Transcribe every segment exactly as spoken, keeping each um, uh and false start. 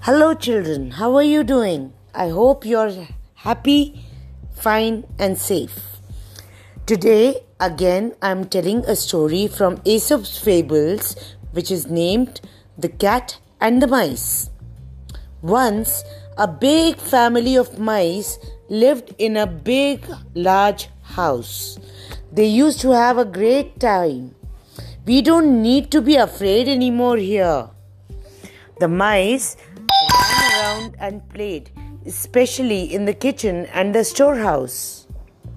Hello, children. How are you doing? I hope you're happy, fine, and safe. Today, again, I'm telling a story from Aesop's Fables, which is named The Cat and the Mice. Once, a big family of mice lived in a big, large house. They used to have a great time. We don't need to be afraid anymore here. The mice ran around and played, especially in the kitchen and the storehouse.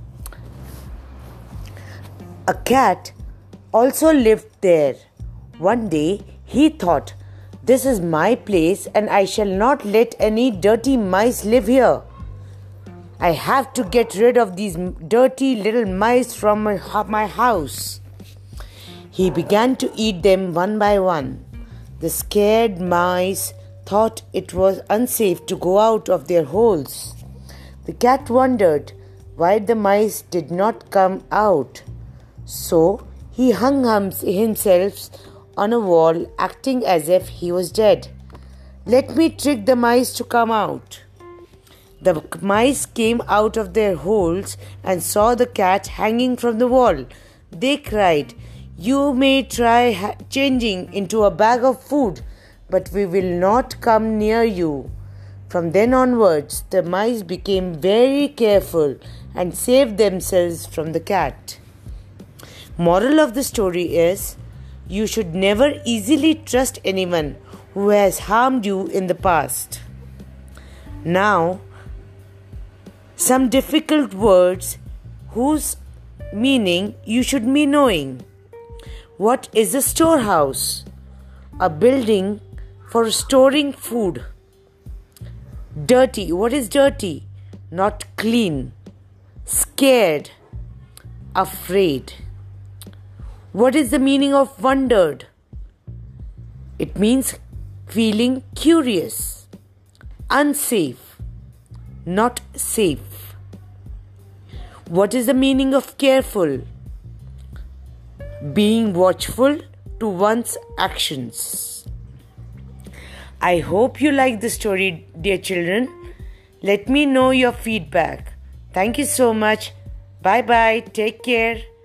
A cat also lived there. One day he thought, "This is my place and I shall not let any dirty mice live here. I have to get rid of these dirty little mice from my house." He began to eat them one by one. The scared mice thought it was unsafe to go out of their holes. The cat wondered why the mice did not come out. So he hung himself on a wall, acting as if he was dead. "Let me trick the mice to come out." The mice came out of their holes and saw the cat hanging from the wall. They cried, "You may try ha- changing into a bag of food, but we will not come near you." From then onwards, the mice became very careful and saved themselves from the cat. Moral of the story is, you should never easily trust anyone who has harmed you in the past. Now, some difficult words whose meaning you should be knowing. What is a storehouse? A building for storing food. Dirty. What is dirty? Not clean. Scared. Afraid. What is the meaning of wondered? It means feeling curious. Unsafe. Not safe. What is the meaning of careful? Being watchful to one's actions. I hope you like the story, dear children. Let me know your feedback. Thank you so much. Bye bye. Take care.